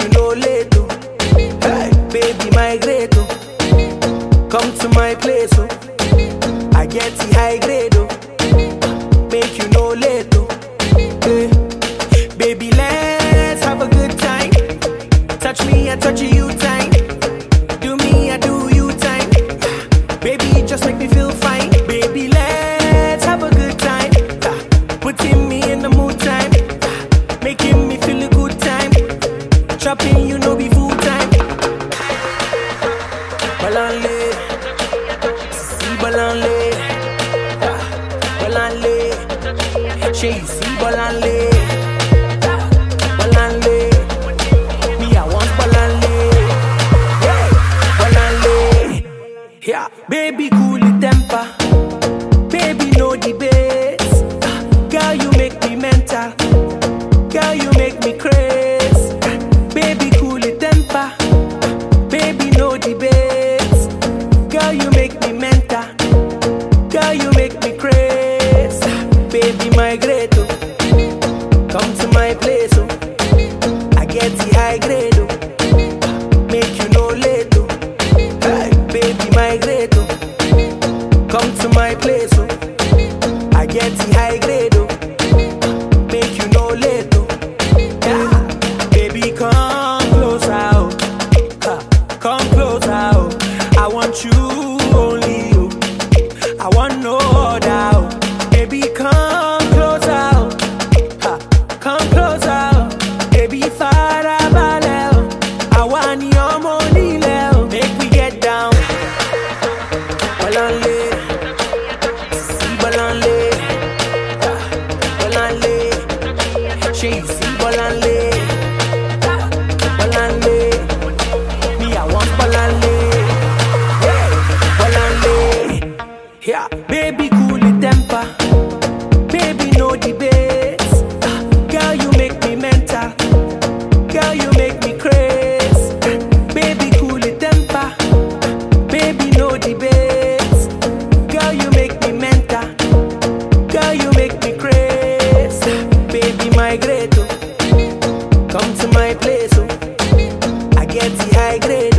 you no late, oh. Hey, baby, migrate, oh. Come to my place, oh. I get the high grade, oh. Make you no late, oh. Hey. Baby, let's have a good time. Touch me, I touch you time. Do me, I do you time. Baby, just make me feel fine. Baby, let's have a good time. Putting me in the mood time. Making me feel a good time. Chopping, you know, be full time. Balanle, see balanle, balanle. She see balanle, balanle. Me I want balanle, balanle. Yeah, baby, cool it temper. Baby, no debates. Girl, you make me mental. Girl, you make me crazy. Baby, cool it temper. Baby, no debates. Girl, you make me mental. Girl, you make me crazy. Baby, migrate, oh. Come to my place, oh. I get the high grade, oh. Make you no late, oh. Hey, baby, migrate, oh. Come to my place, oh. I get the high grade, oh. Make you no late, oh. Yeah. Baby, come closer, oh. Come closer, oh. I want you only, oh. I want no other, oh. Baby, come closer, oh. Come closer, oh. Baby, farabalẹ̀, oh. I want your money, oh. Make we get down. Balanle, see balanle, balanle. She see balanle, balanle. Me I want balanle, balanle. Yeah, baby, cool it temper. Baby, no debates. Girl, you make me mental. Girl, you make me crazy. Baby, cool it temper. Baby, no debates. Girl, you make me mental. Girl, you make me crazy. Baby, migrate, oh. Come to my place, oh. I get the high grade.